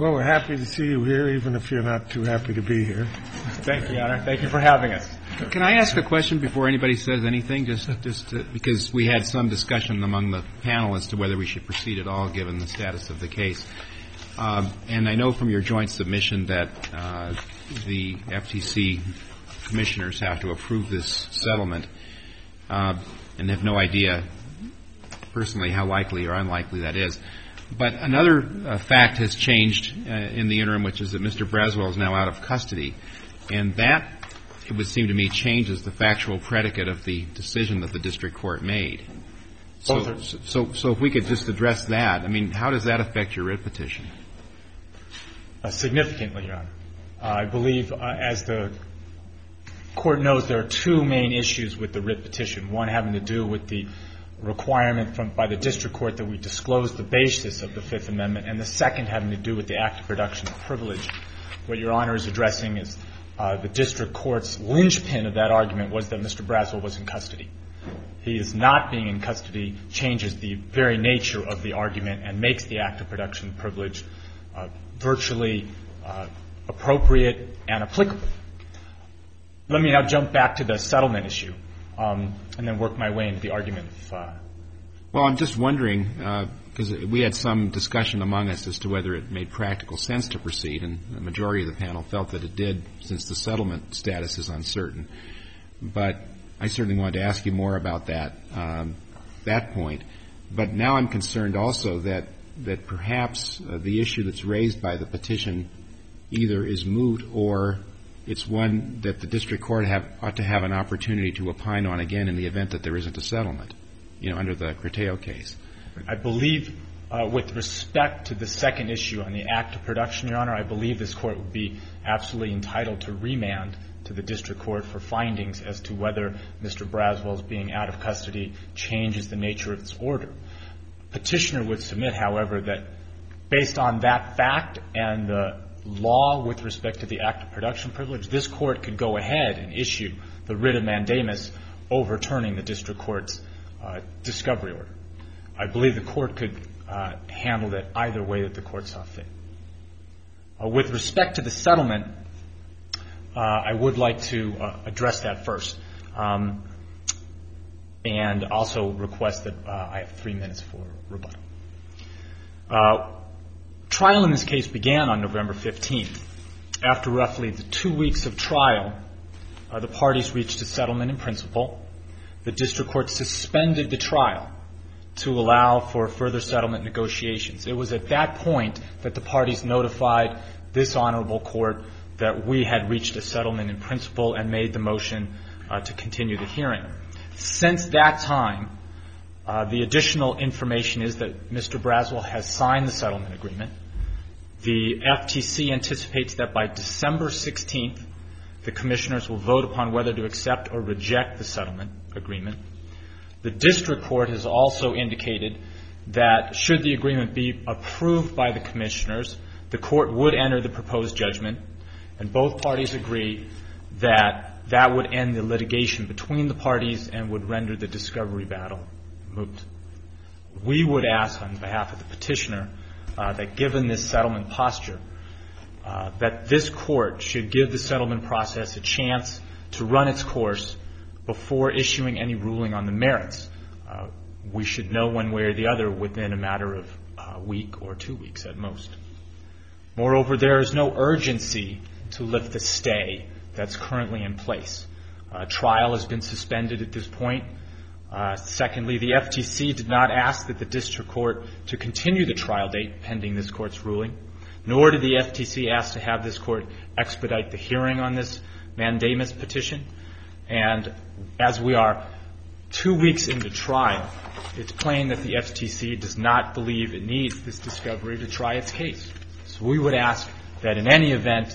Well, we're happy to see you here, even if you're not too happy to be here. Thank you, Your Honor. Thank you for having us. Can I ask a question before anybody says anything? Just because we had some discussion among the panel as to whether we should proceed at all, given the status of the case. And I know from your joint submission that the FTC commissioners have to approve this settlement and have no idea personally how likely or unlikely that is. But another fact has changed in the interim, which is that Mr. Braswell is now out of custody. And that, it would seem to me, changes the factual predicate of the decision that the district court made. So if we could just address that, I mean, how does that affect your writ petition? Significantly, Your Honor. I believe, as the Court knows, there are two main issues with the writ petition, one having to do with the requirement by the district court that we disclose the basis of the Fifth Amendment, and the second having to do with the act of production of privilege. What Your Honor is addressing is the district court's linchpin of that argument was that Mr. Braswell was in custody. He is not being in custody changes the very nature of the argument and makes the act of production of privilege virtually appropriate and applicable. Let me now jump back to the settlement issue and then work my way into the argument. Well, I'm just wondering, because we had some discussion among us as to whether it made practical sense to proceed, and the majority of the panel felt that it did, since the settlement status is uncertain. But I certainly wanted to ask you more about that point. But now I'm concerned also that perhaps the issue that's raised by the petition either is moot or it's one that the district court ought to have an opportunity to opine on again in the event that there isn't a settlement, under the Creteo case. I believe, with respect to the second issue on the act of production, Your Honor, I believe this Court would be absolutely entitled to remand to the district court for findings as to whether Mr. Braswell's being out of custody changes the nature of its order. Petitioner would submit, however, that based on that fact and the law with respect to the act of production privilege, this Court could go ahead and issue the writ of mandamus overturning the district court's discovery order. I believe the Court could handle that either way that the Court saw fit. With respect to the settlement, I would like to address that first and also request that I have 3 minutes for rebuttal. Trial in this case began on November 15th. After roughly 2 weeks of trial, the parties reached a settlement in principle. The district court suspended the trial to allow for further settlement negotiations. It was at that point that the parties notified this honorable court that we had reached a settlement in principle and made the motion to continue the hearing. Since that time, the additional information is that Mr. Braswell has signed the settlement agreement. The FTC anticipates that by December 16th, the commissioners will vote upon whether to accept or reject the settlement agreement. The district court has also indicated that should the agreement be approved by the commissioners, the court would enter the proposed judgment, and both parties agree that that would end the litigation between the parties and would render the discovery battle moot. We would ask on behalf of the petitioner that given this settlement posture, that this court should give the settlement process a chance to run its course before issuing any ruling on the merits. We should know one way or the other within a matter of a week or 2 weeks at most. Moreover, there is no urgency to lift the stay that's currently in place. Trial has been suspended at this point. Secondly, the FTC did not ask that the district court to continue the trial date pending this court's ruling, nor did the FTC ask to have this court expedite the hearing on this mandamus petition. And as we are 2 weeks into trial, it's plain that the FTC does not believe it needs this discovery to try its case. So we would ask that in any event,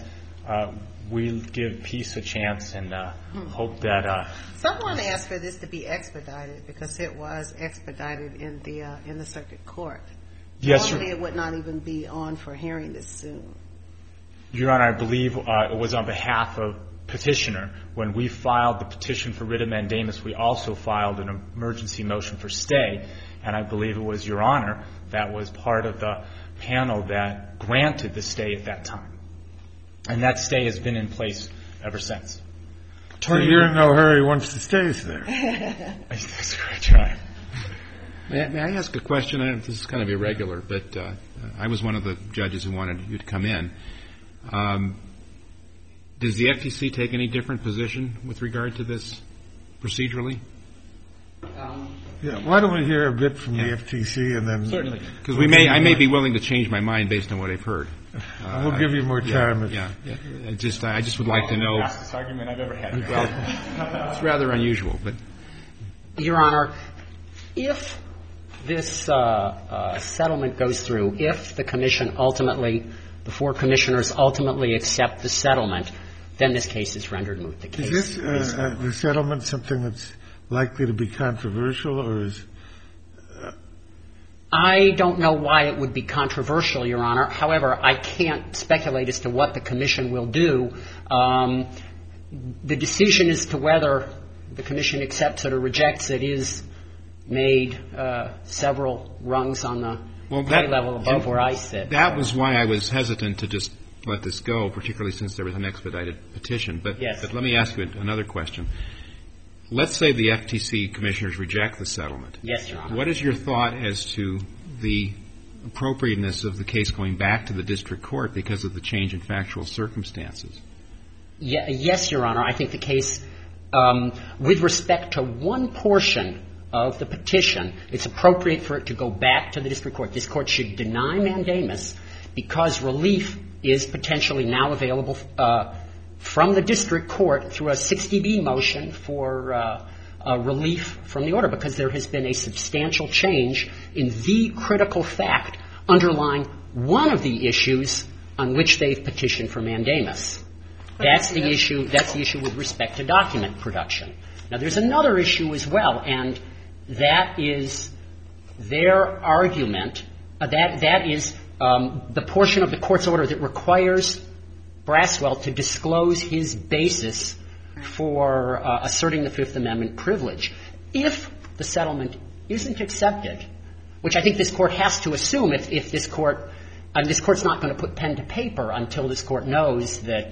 we give peace a chance and hope that someone asked for this to be expedited because it was expedited in the circuit court. Yes, normally it would not even be on for hearing this soon. Your Honor, I believe it was on behalf of petitioner. When we filed the petition for writ of mandamus, we also filed an emergency motion for stay, and I believe it was Your Honor that was part of the panel that granted the stay at that time. And that stay has been in place ever since. So you're in no hurry once the stay's there. That's correct, Your Honor. May I ask a question? This is kind of irregular, but I was one of the judges who wanted you to come in. Does the FTC take any different position with regard to this procedurally? Yeah. Why don't we hear a bit from the FTC and then... Certainly. Because I may be willing to change my mind based on what I've heard. We'll give you more time. Yeah. I just would like to know... That's the fastest argument I've ever had. Well, it's rather unusual, but... Your Honor, if this settlement goes through, if the commission ultimately, the four commissioners ultimately accept the settlement, then this case is rendered moot. The case is this the settlement something that's likely to be controversial, or is... I don't know why it would be controversial, Your Honor. However, I can't speculate as to what the commission will do. The decision as to whether the commission accepts it or rejects it is made several rungs on the high level above where I sit. That was why I was hesitant to just let this go, particularly since there was an expedited petition. But let me ask you another question. Let's say the FTC commissioners reject the settlement. Yes, Your Honor. What is your thought as to the appropriateness of the case going back to the district court because of the change in factual circumstances? Yes, Your Honor. I think the case, with respect to one portion of the petition, it's appropriate for it to go back to the district court. This court should deny mandamus because relief is potentially now available from the district court through a 60B motion for relief from the order, because there has been a substantial change in the critical fact underlying one of the issues on which they've petitioned for mandamus. That's the issue with respect to document production. Now, there's another issue as well, and that is their argument, that is the portion of the court's order that requires Braswell to disclose his basis for asserting the Fifth Amendment privilege. If the settlement isn't accepted, which I think this court has to assume if this court, and this court's not going to put pen to paper until this court knows that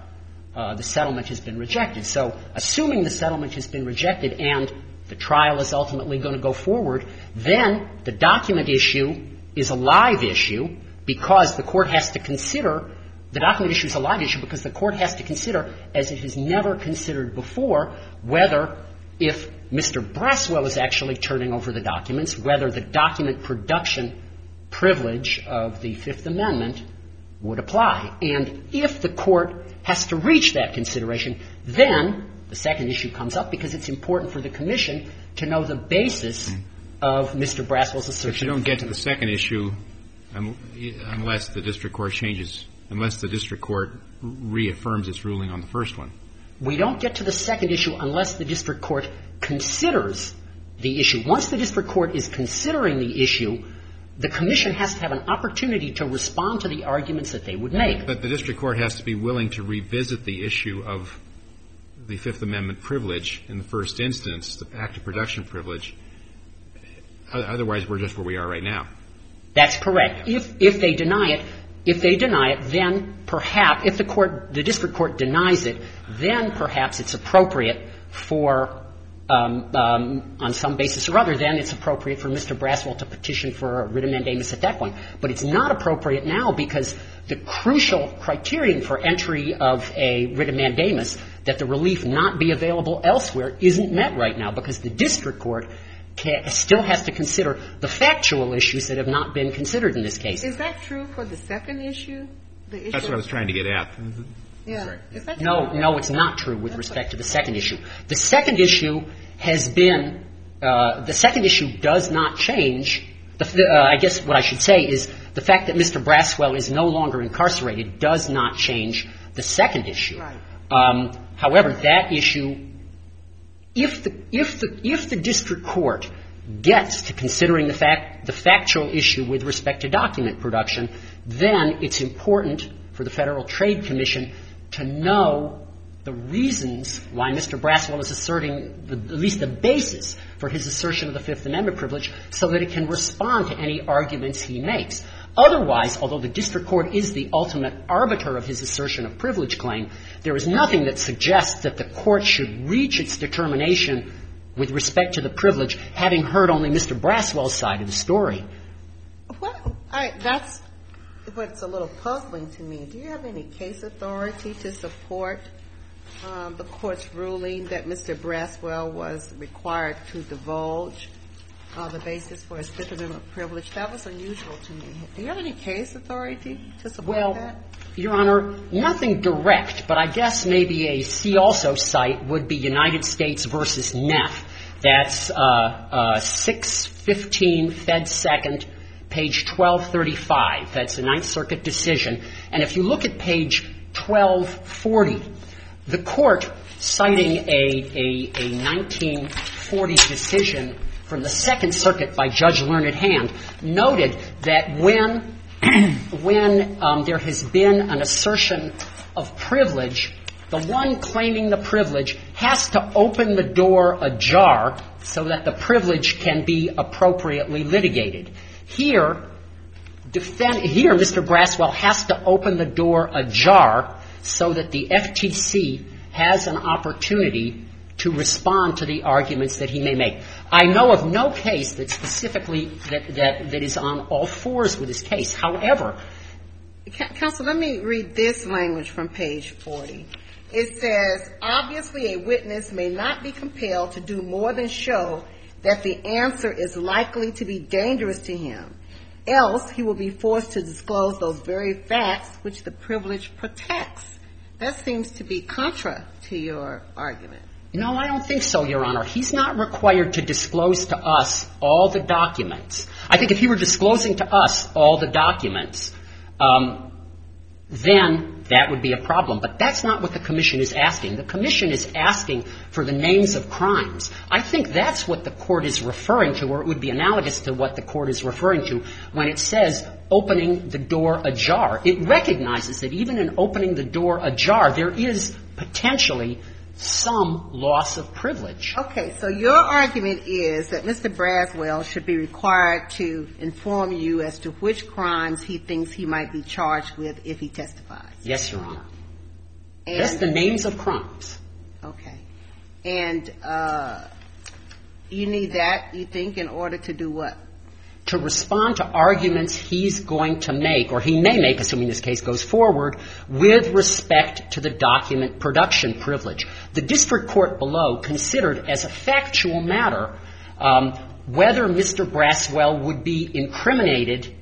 the settlement has been rejected. So assuming the settlement has been rejected and the trial is ultimately going to go forward, then the document issue is a live issue because the court has to consider the document issue is a live issue because the court has to consider, as it has never considered before, whether if Mr. Braswell is actually turning over the documents, whether the document production privilege of the Fifth Amendment would apply. And if the court has to reach that consideration, then the second issue comes up because it's important for the commission to know the basis of Mr. Braswell's assertion. But you don't get to the second issue unless the district court changes, unless the district court reaffirms its ruling on the first one. We don't get to the second issue unless the district court considers the issue. Once the district court is considering the issue, the commission has to have an opportunity to respond to the arguments that they would make. But the district court has to be willing to revisit the issue of the Fifth Amendment privilege in the first instance, the active production privilege. Otherwise, we're just where we are right now. That's correct. If they deny it, then perhaps, if the district court denies it, then perhaps it's appropriate for, on some basis or other, then it's appropriate for Mr. Braswell to petition for a writ of mandamus at that point. But it's not appropriate now because the crucial criterion for entry of a writ of mandamus, that the relief not be available elsewhere, isn't met right now because the district court still has to consider the factual issues that have not been considered in this case. Is that true for the second issue? That's what I was trying to get at. Yeah. Is that true? No, it's not true with respect to the second issue. The second issue has been, the second issue does not change. I guess what I should say is the fact that Mr. Braswell is no longer incarcerated does not change the second issue. Right. However, that issue, if the district court gets to considering the factual issue with respect to document production, then it's important for the Federal Trade Commission to know the reasons why Mr. Braswell is asserting at least the basis for his assertion of the Fifth Amendment privilege so that it can respond to any arguments he makes. Otherwise, although the district court is the ultimate arbiter of his assertion of privilege claim, there is nothing that suggests that the court should reach its determination with respect to the privilege, having heard only Mr. Braswell's side of the story. That's what's a little puzzling to me. Do you have any case authority to support the court's ruling that Mr. Braswell was required to divulge the basis for his Fifth Amendment privilege? That was unusual to me. Do you have any case authority to support that? Well, Your Honor, nothing direct, but I guess maybe a see also cite would be United States versus Neff. That's 615 Fed Second, page 1235. That's a Ninth Circuit decision. And if you look at page 1240, the court, citing a 1940 decision from the Second Circuit by Judge Learned Hand, noted that when there has been an assertion of privilege, the one claiming the privilege has to open the door ajar so that the privilege can be appropriately litigated. Here, Mr. Braswell has to open the door ajar so that the FTC has an opportunity to respond to the arguments that he may make. I know of no case that specifically that is on all fours with this case. However, Counsel, let me read this language from page 40. It says, obviously a witness may not be compelled to do more than show that the answer is likely to be dangerous to him. Else, he will be forced to disclose those very facts which the privilege protects. That seems to be contra to your argument. No, I don't think so, Your Honor. He's not required to disclose to us all the documents. I think if he were disclosing to us all the documents, then that would be a problem. But that's not what the Commission is asking. The Commission is asking for the names of crimes. I think that's what the Court is referring to, or it would be analogous to what the Court is referring to when it says opening the door ajar. It recognizes that even in opening the door ajar, there is potentially some loss of privilege. Okay, so your argument is that Mr. Braswell should be required to inform you as to which crimes he thinks he might be charged with if he testifies. Yes, Your Honor. Just the names of crimes. Okay. And you need that, you think, in order to do what? To respond to arguments he's going to make, or he may make, assuming this case goes forward, with respect to the document production privilege. The district court below considered as a factual matter whether Mr. Braswell would be incriminated,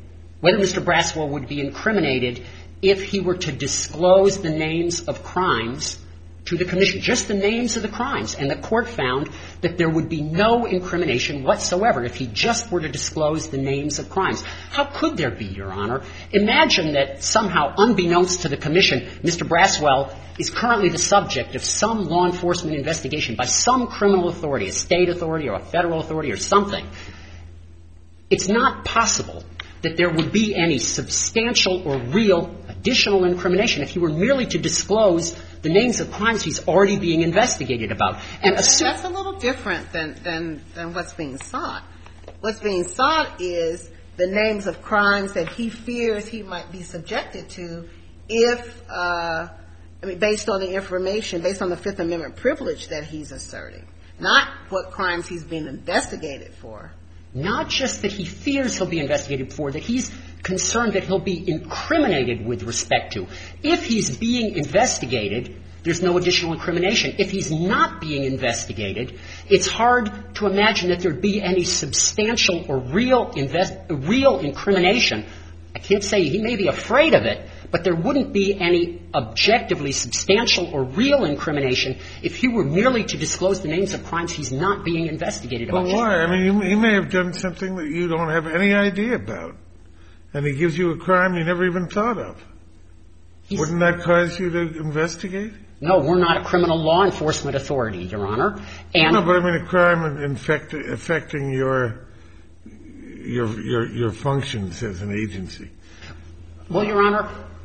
if he were to disclose the names of crimes to the Commission, just the names of the crimes. And the Court found that there would be no incrimination whatsoever if he just were to disclose the names of crimes. How could there be, Your Honor? Imagine that somehow, unbeknownst to the Commission, Mr. Braswell is currently the subject of some law enforcement investigation by some criminal authority, a state authority or a federal authority or something. It's not possible that there would be any substantial or real additional incrimination if he were merely to disclose the names of crimes he's already being investigated about. And that's a little different than what's being sought. What's being sought is the names of crimes that he fears he might be subjected to if, based on the information, based on the Fifth Amendment privilege that he's asserting, not what crimes he's being investigated for. Not just that he fears he'll be investigated for, that he's concerned that he'll be incriminated with respect to. If he's being investigated, there's no additional incrimination. If he's not being investigated, it's hard to imagine that there'd be any substantial or real incrimination. I can't say he may be afraid of it, but there wouldn't be any objectively substantial or real incrimination if he were merely to disclose the names of crimes he's not being investigated about. Well, why? I mean, he may have done something that you don't have any idea about, and he gives you a crime you never even thought of. Wouldn't that cause you to investigate? No, we're not a criminal law enforcement authority, Your Honor. And no, but I mean a crime affecting your functions as an agency. Well, Your Honor,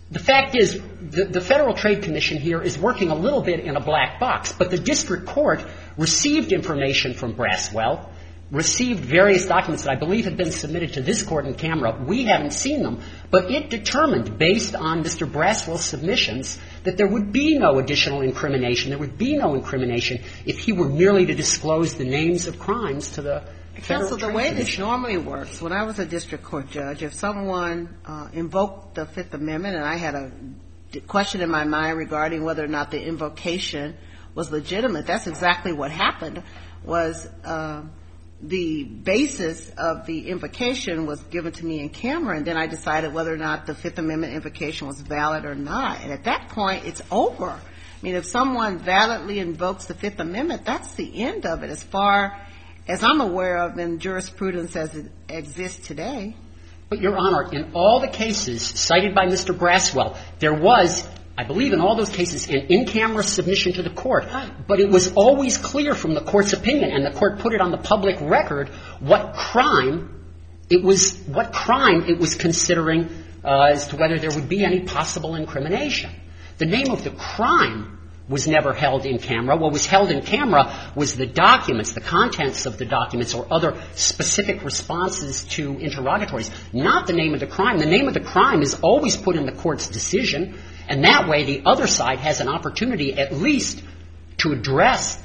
The fact is, the Federal Trade Commission here is working a little bit in a black box, but the district court received information from Braswell, received various documents that I believe have been submitted to this court in camera. We haven't seen them, but it determined, based on Mr. Braswell's submissions, that there would be no additional incrimination. There would be no incrimination if he were merely to disclose the names of crimes to the Federal Trade Commission. The way this normally works, when I was a district court judge, if someone invoked the Fifth Amendment and I had a question in my mind regarding whether or not the invocation was legitimate, that's exactly what happened, was the basis of the invocation was given to me in camera, and then I decided whether or not the Fifth Amendment invocation was valid or not. And at that point, it's over. I mean, if someone validly invokes the Fifth Amendment, that's the end of it as far as I'm aware of in jurisprudence as it exists today. But, Your Honor, in all the cases cited by Mr. Braswell, there was, I believe in all those cases, an in-camera submission to the court. But it was always clear from the court's opinion, and the court put it on the public record, what crime it was considering as to whether there would be any possible incrimination. The name of the crime was never held in camera. What was held in camera was the documents, the contents of the documents, or other specific responses to interrogatories, not the name of the crime. The name of the crime is always put in the court's decision, and that way the other side has an opportunity at least to address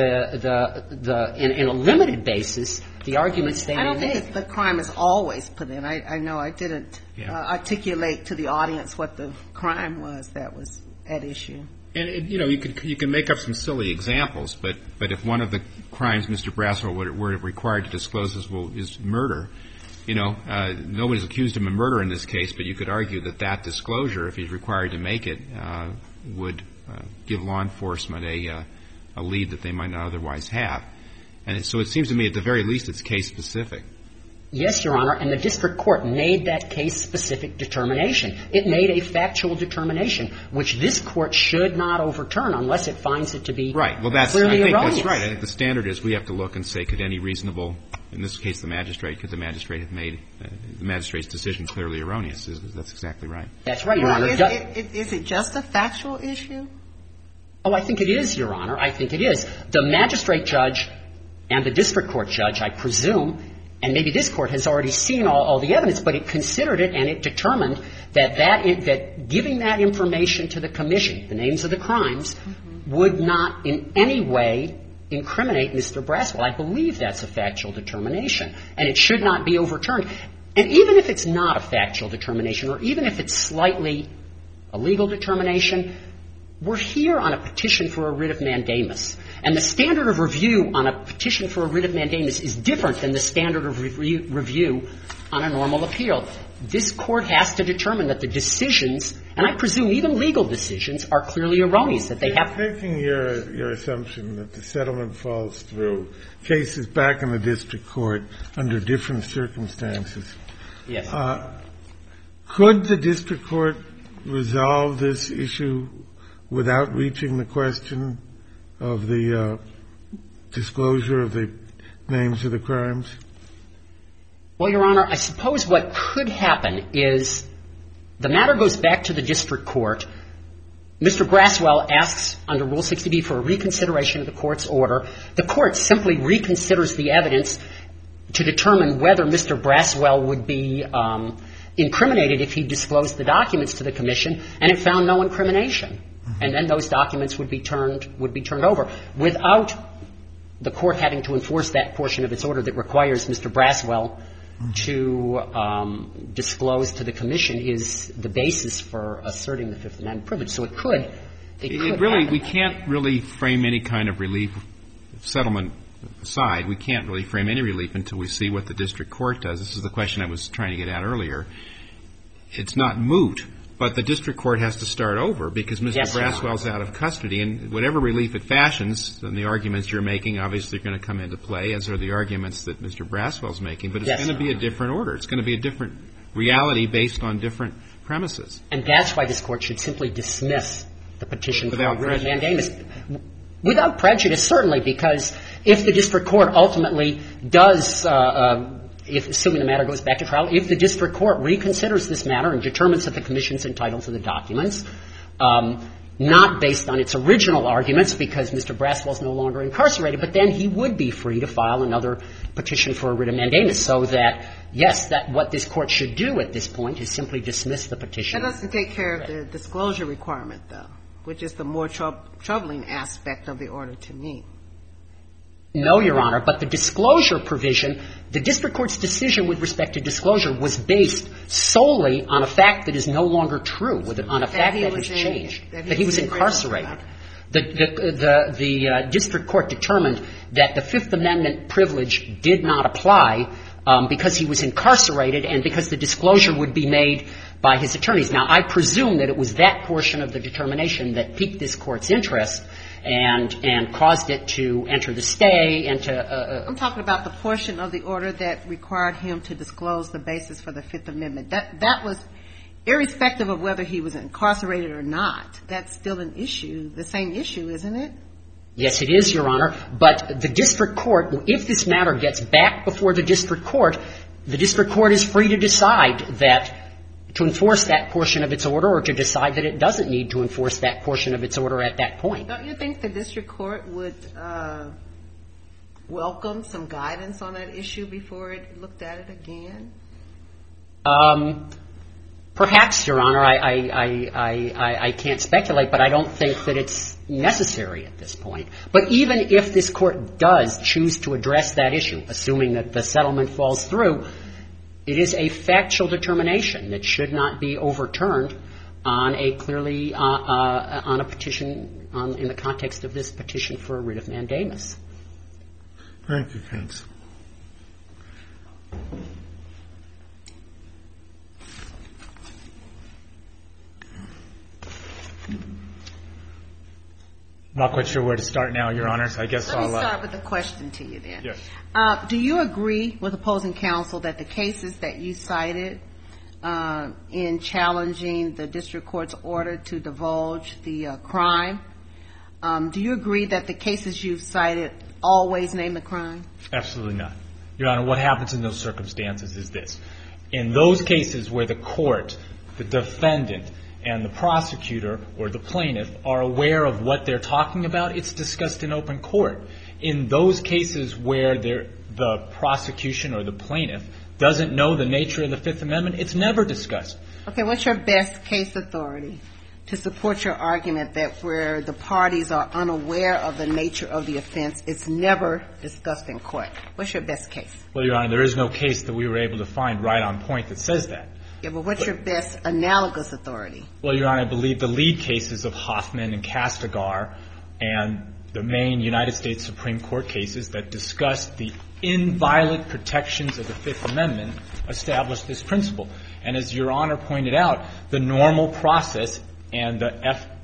in a limited basis the arguments they may make. I don't think the crime is always put in. I know I didn't articulate to the audience what the crime was that was at issue. And, you know, you can make up some silly examples, but if one of the crimes Mr. Braswell were required to disclose is murder, you know, nobody's accused him of murder in this case, but you could argue that disclosure, if he's required to make it, would give law enforcement a lead that they might not otherwise have. And so it seems to me at the very least it's case specific. Yes, Your Honor, and the district court made that case-specific determination. It made a factual determination, which this court should not overturn unless it finds it to be right. Well, clearly erroneous. That's right. I think the standard is we have to look and say, could any reasonable, in this case the magistrate, could the magistrate have made the magistrate's decision clearly erroneous? That's exactly right. That's right, Your Honor. Is it just a factual issue? Oh, I think it is, Your Honor. I think it is. The magistrate judge and the district court judge, I presume, and maybe this court has already seen all the evidence, but it considered it and it determined that giving that information to the commission, the names of the crimes, would not in any way incriminate Mr. Braswell. I believe that's a factual determination, and it should not be overturned. And even if it's not a factual determination, or even if it's slightly a legal determination, we're here on a petition for a writ of mandamus. And the standard of review on a petition for a writ of mandamus is different than the standard of review on a normal appeal. This court has to determine that the decisions, and I presume even legal decisions, are clearly erroneous, that they have to. Taking your assumption that the settlement falls through, cases back in the district court under different circumstances. Yes. Could the district court resolve this issue without reaching the question of the disclosure of the names of the crimes? Well, Your Honor, I suppose what could happen is the matter goes back to the district court. Mr. Braswell asks under Rule 60B for a reconsideration of the court's order. The court simply reconsiders the evidence to determine whether Mr. Braswell would be incriminated if he disclosed the documents to the commission, and it found no incrimination. And then those documents would be turned over without the court having to enforce that portion of its order that requires Mr. Braswell to disclose to the commission is the basis for asserting the Fifth Amendment privilege. So it could happen. We can't really frame any kind of relief, settlement aside, we can't really frame any relief until we see what the district court does. This is the question I was trying to get at earlier. It's not moot, but the district court has to start over because Mr. Braswell's out of custody, and whatever relief it fashions, then the arguments you're making obviously are going to come into play, as are the arguments that Mr. Braswell's making, but it's going to be a different order. It's going to be a different reality based on different premises. And that's why this court should simply dismiss the petition for a writ of mandamus. Without prejudice, certainly, because if the district court ultimately does assuming the matter goes back to trial, if the district court reconsiders this matter and determines that the commission's entitled to the documents, not based on its original arguments because Mr. Braswell's no longer incarcerated, but then he would be free to file another petition for a writ of mandamus. So that, yes, that what this court should do at this point is simply dismiss the petition. That doesn't take care of the disclosure requirement, though, which is the more troubling aspect of the order to me. No, Your Honor, but the disclosure provision, the district court's decision with respect to disclosure was based solely on a fact that is no longer true, on a fact that has changed, that he was incarcerated. The district court determined that the Fifth Amendment privilege did not apply because he was incarcerated and because the disclosure would be made by his attorneys. Now, I presume that it was that portion of the determination that piqued this court's interest and caused it to enter the stay and to I'm talking about the portion of the order that required him to disclose the basis for the Fifth Amendment. That was irrespective of whether he was incarcerated or not. That's still an issue, the same issue, isn't it? Yes, it is, Your Honor. But the district court, if this matter gets back before the district court is free to decide that to enforce that portion of its order or to decide that it doesn't need to enforce that portion of its order at that point. Don't you think the district court would welcome some guidance on that issue before it looked at it again? Perhaps, Your Honor. I can't speculate, but I don't think that it's necessary at this point. But even if this court does choose to address that issue, assuming that the settlement falls through, it is a factual determination that should not be overturned on a clearly on a petition in the context of this petition for a writ of mandamus. Thank you, counsel. Not quite sure where to start now, Your Honor, so I guess Let me start with a question to you then. Yes. Do you agree with opposing counsel that the cases that you cited in challenging the district court's order to divulge the crime, do you agree that the cases you've cited always name the crime? Absolutely not. Your Honor, what happens in those circumstances is this. In those cases where the court, the defendant, and the prosecutor or the plaintiff are aware of what they're talking about, it's discussed in open court. In those cases where the prosecution or the plaintiff doesn't know the nature of the Fifth Amendment, it's never discussed. Okay, what's your best case authority to support your argument that where the parties are unaware of the nature of the offense, it's never discussed in court? What's your best case? Well, Your Honor, there is no case that we were able to find right on point that says that. Yeah, but what's your best analogous authority? Well, Your Honor, I believe the lead cases of Hoffman and Castigar and the main United States Supreme Court cases that discuss the inviolate protections of the Fifth Amendment establish this principle. And as Your Honor pointed out, the normal process and the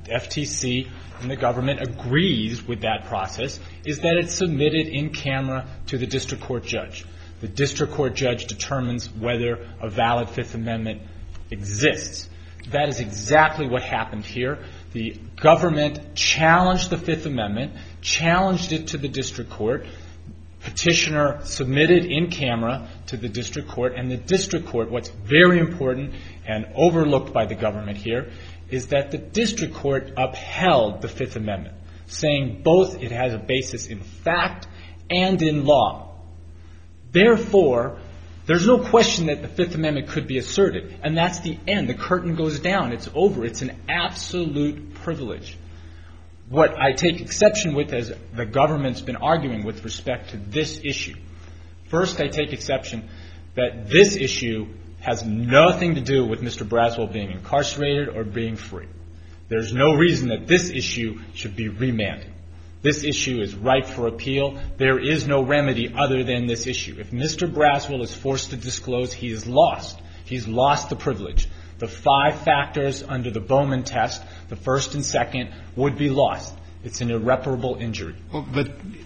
FTC and the government agrees with that process is that it's submitted in camera to the district court judge. The district court judge determines whether a valid Fifth Amendment exists. That is exactly what happened here. The government challenged the Fifth Amendment, challenged it to the district court. Petitioner submitted in camera to the district court, and the district court, what's very important and overlooked by the government here, is that the district court upheld the Fifth Amendment, saying both it has a basis in fact and in law. Therefore, there's no question that the Fifth Amendment could be asserted. And that's the end. The curtain goes down. It's over. It's an absolute privilege. What I take exception with, as the government's been arguing with respect to this issue, first I take exception that this issue has nothing to do with Mr. Braswell being incarcerated or being free. There's no reason that this issue should be remanded. This issue is ripe for appeal. There is no remedy other than this issue. If Mr. Braswell is forced to disclose, he is lost. He's lost the privilege. The 5 factors under the Bowman test, the first and second, would be lost. It's an irreparable injury. Well, but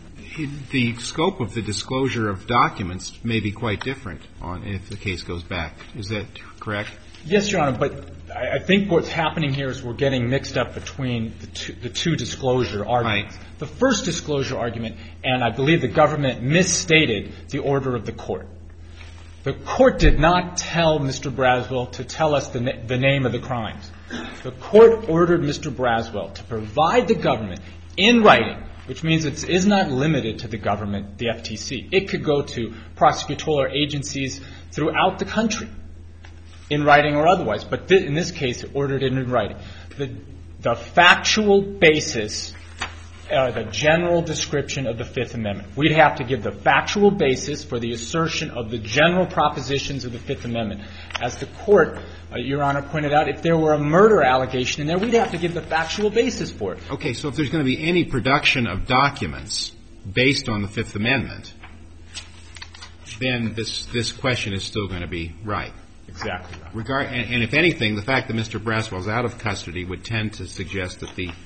the scope of the disclosure of documents may be quite different if the case goes back. Is that correct? Yes, Your Honor, but I think what's happening here is we're getting mixed up between the two disclosure arguments. Right. The first disclosure argument, and I believe the government misstated the order of the court. The court did not tell Mr. Braswell to tell us the name of the crimes. The court ordered Mr. Braswell to provide the government in writing, which means it is not limited to the government, the FTC. It could go to prosecutorial agencies throughout the country, in writing or otherwise. But in this case, it ordered it in writing. The factual basis, the general description of the Fifth Amendment. We'd have to give the factual basis for the assertion of the general propositions of the Fifth Amendment. As the court, Your Honor, pointed out, if there were a murder allegation in there, we'd have to give the factual basis for it. Okay, so if there's going to be any production of documents based on the Fifth Amendment, then this question is still going to be right. Exactly. And if anything, the fact that Mr. Braswell's out of custody would tend to suggest that the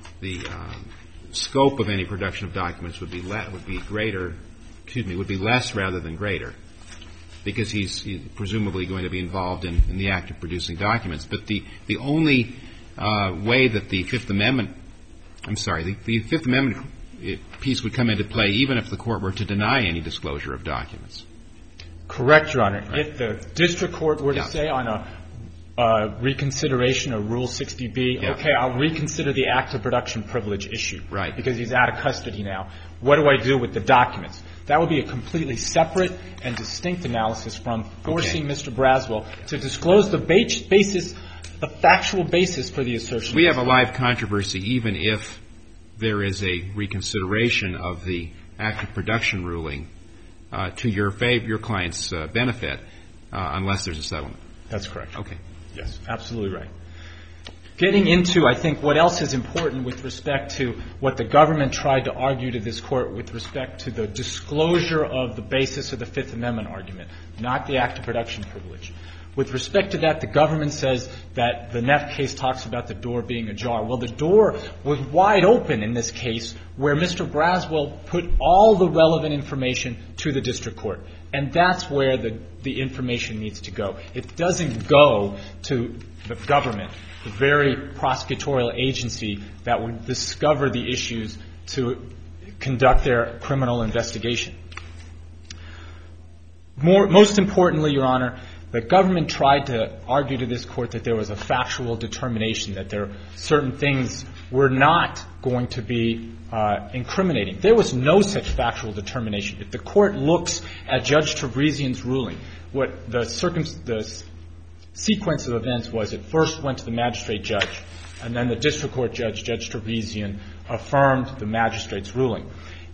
scope of any production of documents would be less rather than greater, because he's presumably going to be involved in the act of producing documents. But the only way that the Fifth Amendment piece would come into play, even if the court were to deny any disclosure of documents. Correct, Your Honor. Right. If the district court were to say on a reconsideration of Rule 60B, okay, I'll reconsider the act of production privilege issue. Right. Because he's out of custody now. What do I do with the documents? That would be a completely separate and distinct analysis from forcing Mr. Braswell to disclose the basis, the factual basis for the assertion. We have a live controversy even if there is a reconsideration of the act of production ruling to your client's benefit, unless there's a settlement. That's correct. Okay. Yes, absolutely right. Getting into, I think, what else is important with respect to what the government tried to argue to this court with respect to the disclosure of the basis of the Fifth Amendment argument, not the act of production privilege. With respect to that, the government says that the Neff case talks about the door being ajar. Well, the door was wide open in this case where Mr. Braswell put all the relevant information to the district court. And that's where the information needs to go. It doesn't go to the government, the very prosecutorial agency that would discover the issues to conduct their criminal investigation. Most importantly, Your Honor, the government tried to argue to this court that there was a factual determination, that there certain things were not going to be incriminating. There was no such factual determination. If the court looks at Judge Teresian's ruling, what the sequence of events was, it first went to the magistrate judge, and then the district court judge, Judge Teresian, affirmed the magistrate's ruling.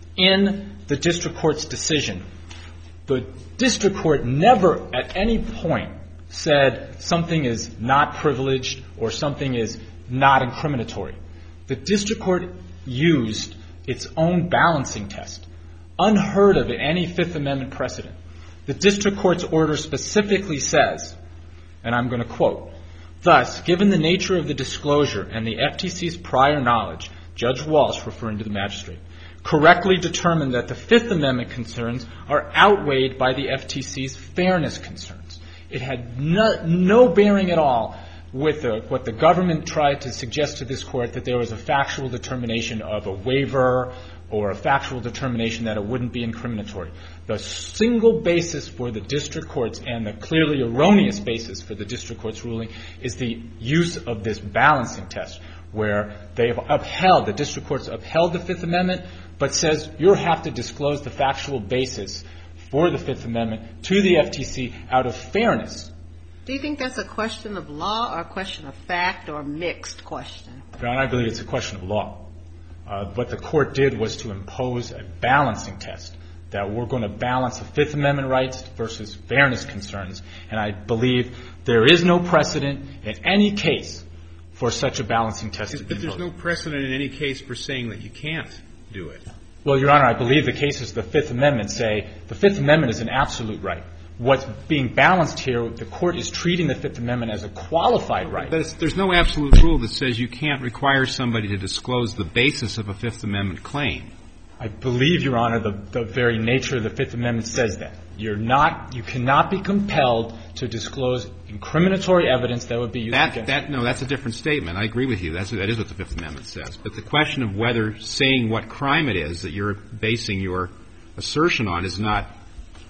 In the district court's decision, the district court never at any point said something is not privileged or something is not incriminatory. The district court used its own balancing test, unheard of in any Fifth Amendment precedent. The district court's order specifically says, and I'm going to quote, "Thus, given the nature of the disclosure and the FTC's prior knowledge," Judge Walsh, referring to the magistrate, "correctly determined that the Fifth Amendment concerns are outweighed by the FTC's fairness concerns." It had no bearing at all with what the government tried to suggest to this court, that there was a factual determination of a waiver or a factual determination that it wouldn't be incriminatory. The single basis for the district courts and the clearly erroneous basis for the district court's ruling is the use of this balancing test, where they have upheld, the district courts upheld the Fifth Amendment, but says you have to disclose the factual basis for the Fifth Amendment to the FTC out of fairness. Do you think that's a question of law or a question of fact or a mixed question? Your Honor, I believe it's a question of law. What the court did was to impose a balancing test, that we're going to balance the Fifth Amendment rights versus fairness concerns. And I believe there is no precedent in any case for such a balancing test to be imposed. But there's no precedent in any case for saying that you can't do it. Well, Your Honor, I believe the cases of the Fifth Amendment say the Fifth Amendment is an absolute right. What's being balanced here, the court is treating the Fifth Amendment as a qualified right. But there's no absolute rule that says you can't require somebody to disclose the basis of a Fifth Amendment claim. I believe, Your Honor, the very nature of the Fifth Amendment says that. You cannot be compelled to disclose incriminatory evidence that would be used against you. No, that's a different statement. I agree with you. That is what the Fifth Amendment says. But the question of whether saying what crime it is that you're basing your assertion on is not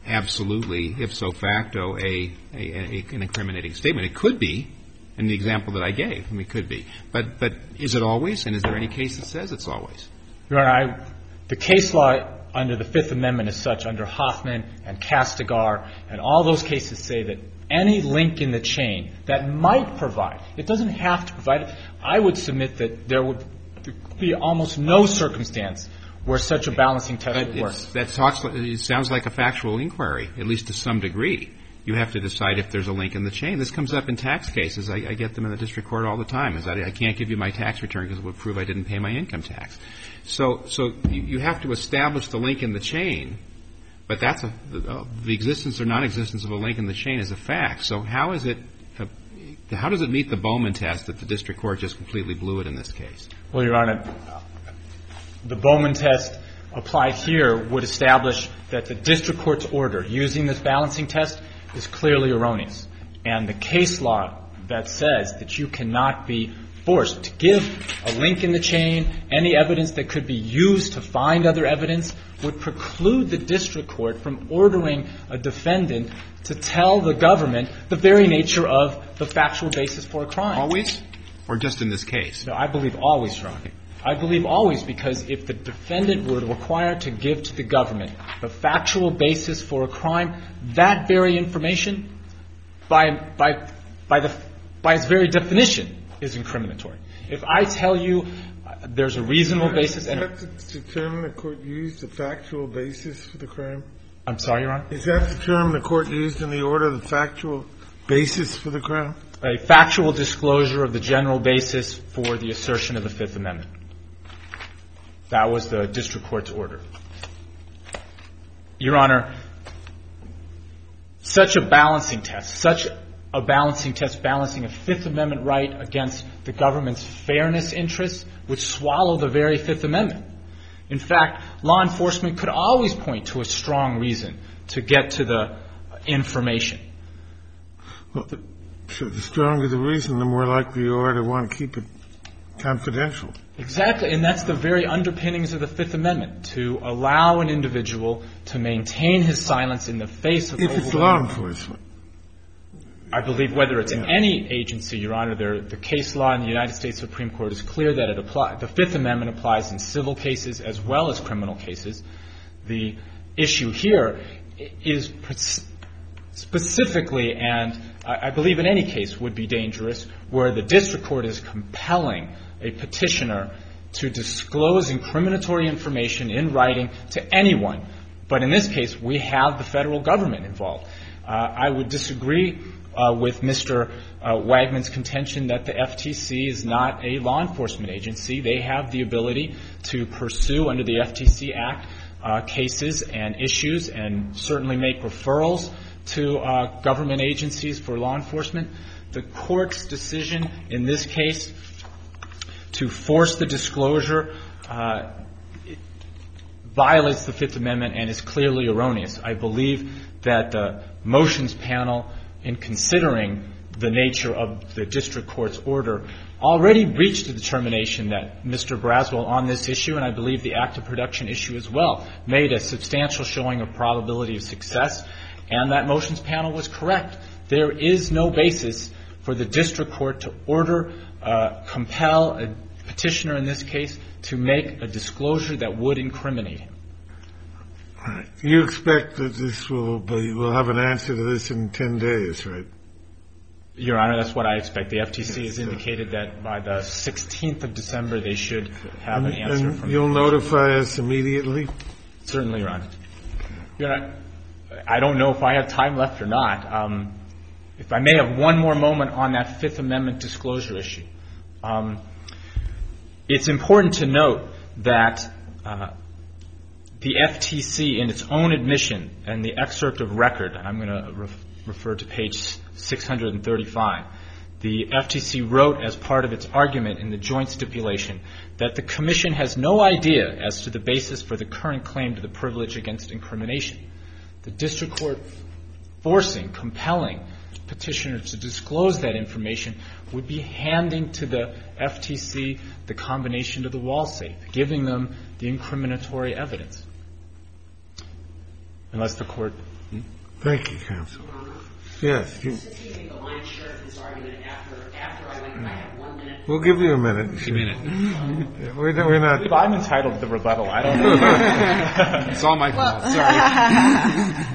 absolutely ipso facto an incriminating statement. It could be, in the example that I gave. I mean, it could be. But is it always? And is there any case that says it's always? Your Honor, the case law under the Fifth Amendment is such, under Hoffman and Castigar, and all those cases say that any link in the chain that might provide, it doesn't have to provide it. I would submit that there would be almost no circumstance where such a balancing test would work. It sounds like a factual inquiry, at least to some degree. You have to decide if there's a link in the chain. This comes up in tax cases. I get them in the district court all the time. I can't give you my tax return because it would prove I didn't pay my income tax. So you have to establish the link in the chain, but that's the existence or non-existence of a link in the chain is a fact. So how does it meet the Bowman test that the district court just completely blew it in this case? Well, Your Honor, the Bowman test applied here would establish that the district court's order using this balancing test is clearly erroneous. And the case law that says that you cannot be forced to give a link in the chain, any evidence that could be used to find other evidence, would preclude the district court from ordering a defendant to tell the government the very nature of the factual basis for a crime. Always? Or just in this case? No, I believe always, Your Honor. I believe always, because if the defendant were required to give to the government the factual basis for a crime, that very information, by its very definition, is incriminatory. If I tell you there's a reasonable basis and Is that the term the court used, the factual basis for the crime? I'm sorry, Your Honor? Is that the term the court used in the order, the factual basis for the crime? A factual disclosure of the general basis for the assertion of the Fifth Amendment. That was the district court's order. Your Honor, such a balancing test balancing a Fifth Amendment right against the government's fairness interests would swallow the very Fifth Amendment. In fact, law enforcement could always point to a strong reason to get to the information. Well, the stronger the reason, the more likely you are to want to keep it confidential. Exactly, and that's the very underpinnings of the Fifth Amendment, to allow an individual to maintain his silence in the face of if it's law enforcement. I believe whether it's in any agency, Your Honor, the case law in the United States Supreme Court is clear that the Fifth Amendment applies in civil cases as well as criminal cases. The issue here is specifically, and I believe in any case would be dangerous, where the district court is compelling a petitioner to disclose incriminatory information in writing to anyone. But in this case, we have the federal government involved. I would disagree with Mr. Wagman's contention that the FTC is not a law enforcement agency. They have the ability to pursue under the FTC Act cases and issues and certainly make referrals to government agencies for law enforcement. The court's decision in this case to force the disclosure violates the Fifth Amendment and is clearly erroneous. I believe that the motions panel, in considering the nature of the district court's order, already reached a determination that Mr. Braswell on this issue, and I believe the act of production issue as well, made a substantial showing of probability of success, and that motions panel was correct. There is no basis for the district court to order, compel a petitioner in this case to make a disclosure that would incriminate him. All right. You expect that we'll have an answer to this in 10 days, right? Your Honor, that's what I expect. The FTC has indicated that by the 16th of December they should have an answer from you'll notify us immediately? Certainly, Your Honor. Your Honor, I don't know if I have time left or not. If I may have one more moment on that Fifth Amendment disclosure issue. It's important to note that the FTC, in its own admission and the excerpt of record, and I'm going to refer to page 635, the FTC wrote as part of its argument in the joint stipulation that the Commission has no idea as to the basis for the current claim to the privilege against incrimination. The district court compelling petitioners to disclose that information would be handing to the FTC the combination to the wall safe, giving them the incriminatory evidence. Unless the court Thank you, counsel. Yes. Since he made the lion's share of his argument after I went, I have 1 minute. We'll give you a minute. A minute. We're not. I'm entitled to the rebuttal. I don't know. It's all my fault. Sorry.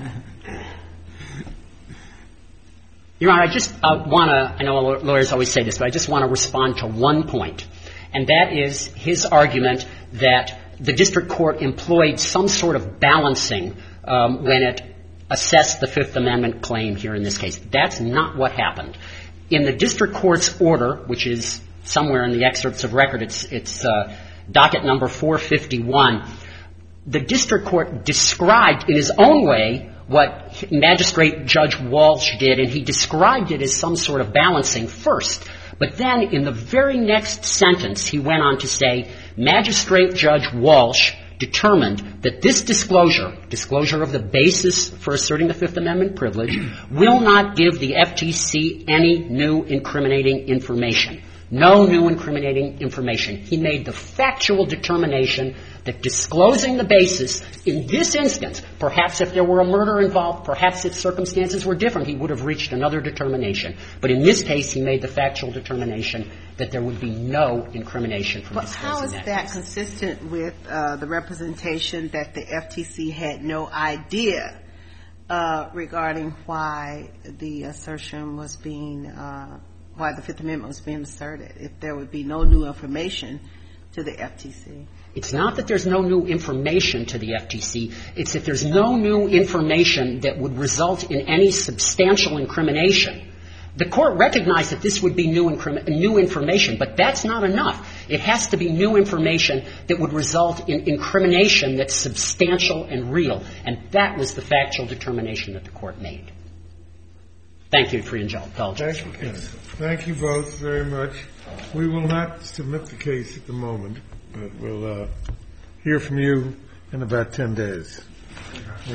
Your Honor, I just want to, I know lawyers always say this, but I just want to respond to one point, and that is his argument that the district court employed some sort of balancing when it assessed the Fifth Amendment claim here in this case. That's not what happened. In the district court's order, which is somewhere in the excerpts of record, it's docket number 451, the district court described in his own way what Magistrate Judge Walsh did, and he described it as some sort of balancing first. But then in the very next sentence, he went on to say, Magistrate Judge Walsh determined that this disclosure of the basis for asserting the Fifth Amendment privilege, will not give the FTC any new incriminating information. No new incriminating information. He made the factual determination that disclosing the basis in this instance, perhaps if there were a murder involved, perhaps if circumstances were different, he would have reached another determination. But in this case, he made the factual determination that there would be no incrimination from disclosing that. But how is that consistent with the representation that the FTC had no idea regarding why the assertion was being, why the Fifth Amendment was being asserted, if there would be no new information to the FTC? It's not that there's no new information to the FTC. It's that there's no new information that would result in any substantial incrimination. The court recognized that this would be new information, but that's not enough. It has to be new information that would result in incrimination that's substantial and real. And that was the factual determination that the court made. Thank you for your indulgence. Thank you. Thank you both very much. We will not submit the case at the moment, but we'll hear from you in about 10 days.